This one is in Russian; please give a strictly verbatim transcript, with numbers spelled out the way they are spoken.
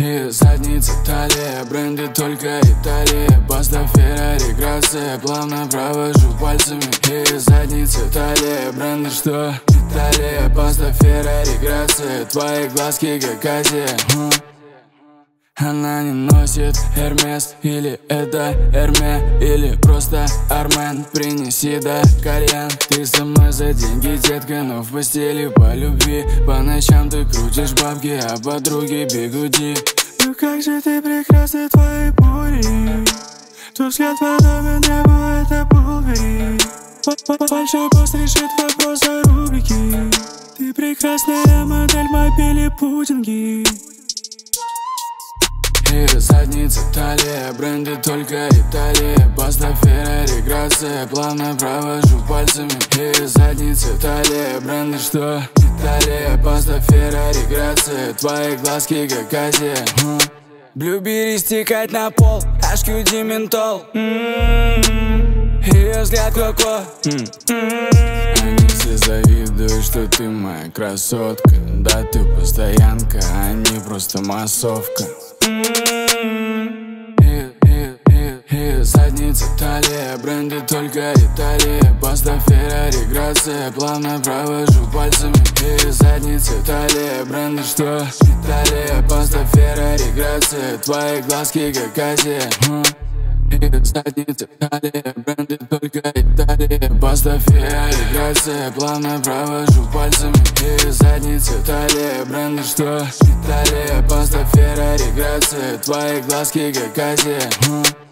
И задница талия, бренды только Италия. Баста, Феррари, Грация, плавно провожу пальцами. И задница талия, бренды что? Италия, Баста, Феррари, Грация, твои глазки как Азия. Она не носит Hermes, или это Эрме, или просто Армен. Принеси, да, кальян. Ты со мной за деньги, детка, но в постели по любви. По ночам ты крутишь бабки, а подруги бигуди. Ну как же ты прекрасна, твои бури. Твой взгляд подобен небу, это Булгари. Большой пост решит вопрос о рубрике. Ты прекрасная модель мобили пудинги. И задница талия, бренды только Италия. Баста, Феррари, Грация, плавно провожу пальцами. И задница талия, бренды что? Италия, Баста, Феррари, Грация, твои глазки как Азия. Блюбери стекать на пол, эйч кью ди ментол. Ее взгляд коко. Они все завидуют, что ты моя красотка. Да ты постоянка, а не просто массовка. И, и, и, и задница талия, бренды только Италия. Баста, Феррари, Грация, плавно провожу пальцами. И задница талия, бренды что? Италия, Баста, Феррари, Грация, твои глазки как Азия. И задница талия, бренды только Италия. Баста, Феррари, Грация, плавно провожу пальцами. И задница талия, бренды что? Италия, Баста, Феррари, Грация, твои глазки как Азия.